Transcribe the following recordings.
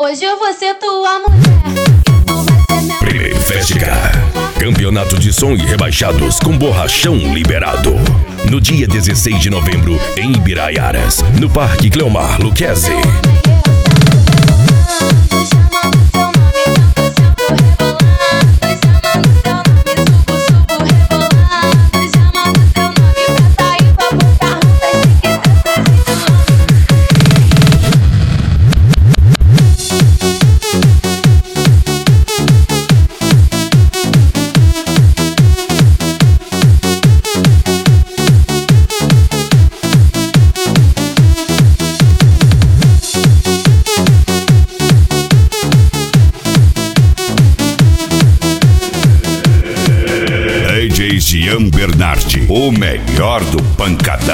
Hoje eu vou ser tua mulher e tu vai ser meu. Primeiro Festival, campeonato de som e rebaixados com borrachão liberado. No dia 16 de novembro, em Ibiraiaras, no Parque Cleomar Lucchesi. DJ Jean Bernardi, o melhor do pancadão.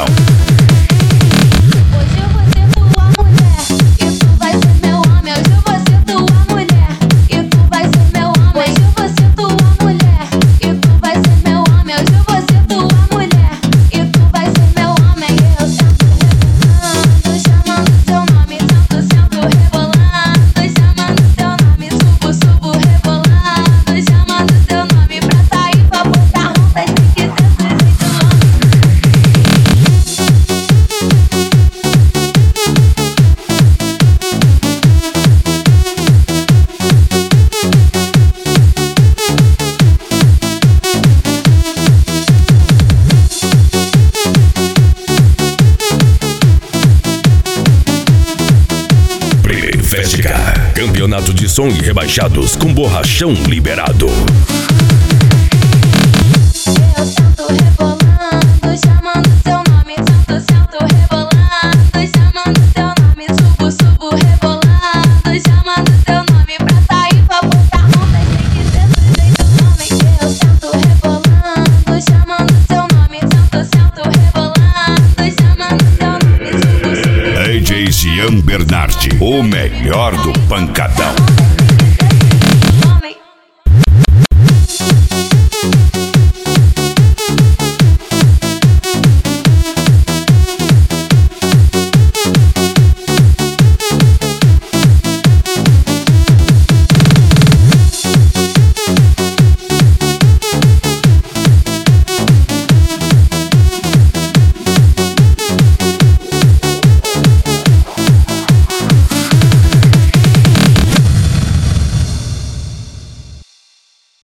Hoje eu vou ser tua mulher e tu vai ser meu homem. Hoje eu vou ser tua mulher e tu vai ser meu homem. Hoje eu vou ser tua mulher e tu vai ser meu homem. Hoje eu vou ser tua mulher e tu vai ser meu homem. Eu sento rebolando, chamando teu nome. Sento rebolando, chamando teu nome. Subo rebolando, chamando teu nome. Pra sair pra botar rondas, tem que ser desse jeito. Primeiro Festival, campeonato de som e rebaixados com borrachão liberado. Eu sento rebolando, chamando teu nome. Sento rebolando, chamando teu nome. Subo rebolando, chamando teu nome. Pra sair pra botar rondas, tem que ser do jeito homem. Eu sento rebolando, chamando teu nome. Sento rebolando, chamando teu nome. DJ Jean Bernardi, o melhor do pancadão.